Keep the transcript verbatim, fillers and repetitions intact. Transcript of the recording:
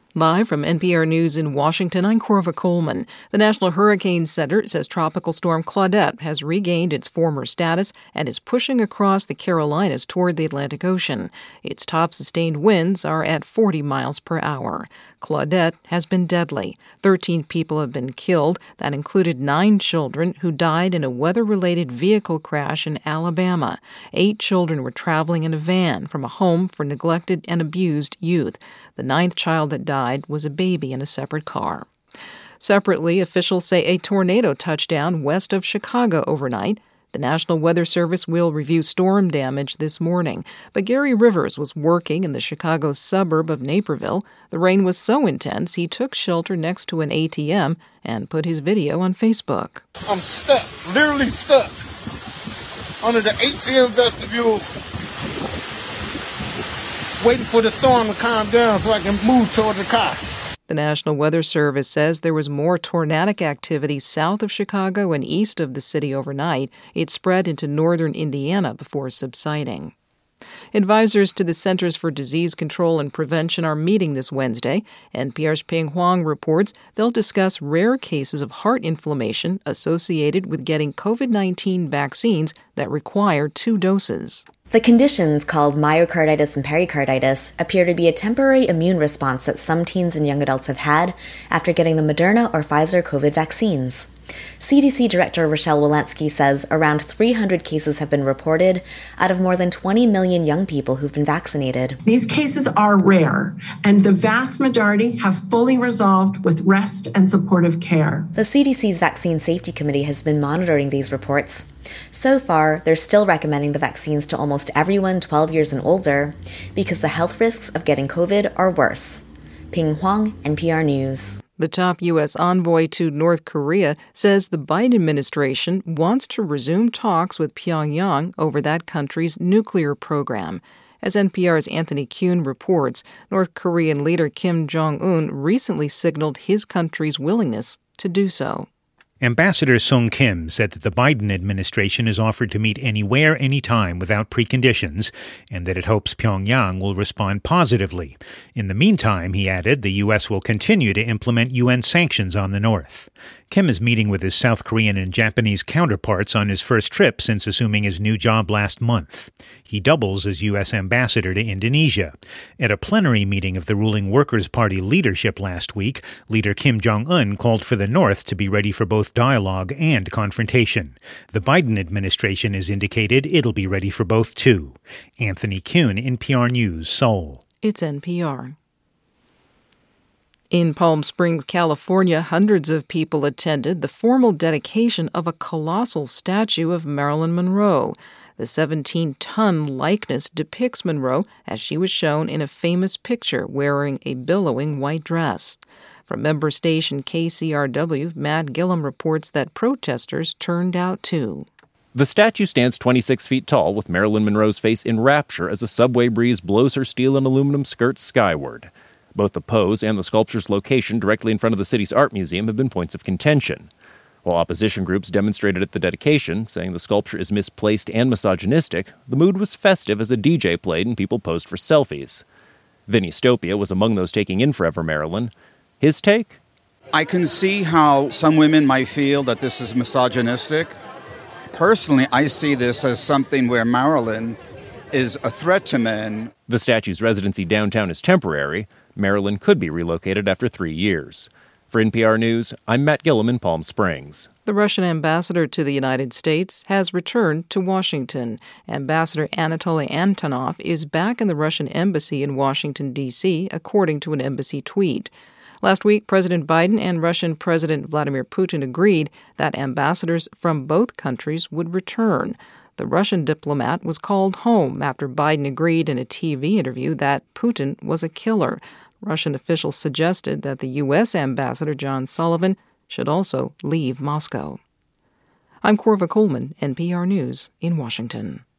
Live from N P R News in Washington, I'm Corva Coleman. The National Hurricane Center says Tropical Storm Claudette has regained its former status and is pushing across the Carolinas toward the Atlantic Ocean. Its top sustained winds are at forty miles per hour. Claudette has been deadly. Thirteen people have been killed. That included nine children who died in a weather-related vehicle crash in Alabama. Eight children were traveling in a van from a home for neglected and abused youth. The ninth child that died was a baby in a separate car. Separately, officials say a tornado touched down west of Chicago overnight. The National Weather Service will review storm damage this morning, but Gary Rivers was working in the Chicago suburb of Naperville. The rain was so intense he took shelter next to an A T M and put his video on Facebook. I'm stuck, literally stuck, under the A T M vestibule, waiting for the storm to calm down so I can move towards the car. The National Weather Service says there was more tornadic activity south of Chicago and east of the city overnight. It spread into northern Indiana before subsiding. Advisors to the Centers for Disease Control and Prevention are meeting this Wednesday. N P R's Ping Huang reports they'll discuss rare cases of heart inflammation associated with getting covid nineteen vaccines that require two doses. The conditions, called myocarditis and pericarditis, appear to be a temporary immune response that some teens and young adults have had after getting the Moderna or Pfizer COVID vaccines. C D C Director Rochelle Walensky says around three hundred cases have been reported out of more than twenty million young people who've been vaccinated. These cases are rare, and the vast majority have fully resolved with rest and supportive care. The C D C's Vaccine Safety Committee has been monitoring these reports. So far, they're still recommending the vaccines to almost everyone twelve years and older because the health risks of getting COVID are worse. Ping Huang, N P R News. The top U S envoy to North Korea says the Biden administration wants to resume talks with Pyongyang over that country's nuclear program. As N P R's Anthony Kuhn reports, North Korean leader Kim Jong-un recently signaled his country's willingness to do so. Ambassador Sung Kim said that the Biden administration is offered to meet anywhere, anytime without preconditions, and that it hopes Pyongyang will respond positively. In the meantime, he added, the U S will continue to implement U N sanctions on the North. Kim is meeting with his South Korean and Japanese counterparts on his first trip since assuming his new job last month. He doubles as U S ambassador to Indonesia. At a plenary meeting of the ruling Workers' Party leadership last week, leader Kim Jong-un called for the North to be ready for both dialogue and confrontation. The Biden administration has indicated it'll be ready for both, too. Anthony Kuhn, N P R News, Seoul. It's N P R. In Palm Springs, California, hundreds of people attended the formal dedication of a colossal statue of Marilyn Monroe. The seventeen-ton likeness depicts Monroe as she was shown in a famous picture wearing a billowing white dress. From member station K C R W, Matt Gillum reports that protesters turned out too. The statue stands twenty-six feet tall, with Marilyn Monroe's face in rapture as a subway breeze blows her steel and aluminum skirt skyward. Both the pose and the sculpture's location directly in front of the city's art museum have been points of contention. While opposition groups demonstrated at the dedication, saying the sculpture is misplaced and misogynistic, the mood was festive as a D J played and people posed for selfies. Vinny Stopia was among those taking in Forever Marilyn. His take? I can see how some women might feel that this is misogynistic. Personally, I see this as something where Marilyn is a threat to men. The statue's residency downtown is temporary. Marilyn could be relocated after three years. For N P R News, I'm Matt Gillum in Palm Springs. The Russian ambassador to the United States has returned to Washington. Ambassador Anatoly Antonov is back in the Russian embassy in Washington, D C, according to an embassy tweet. Last week, President Biden and Russian President Vladimir Putin agreed that ambassadors from both countries would return. The Russian diplomat was called home after Biden agreed in a T V interview that Putin was a killer. Russian officials suggested that the U S ambassador, John Sullivan, should also leave Moscow. I'm Corva Coleman, N P R News in Washington.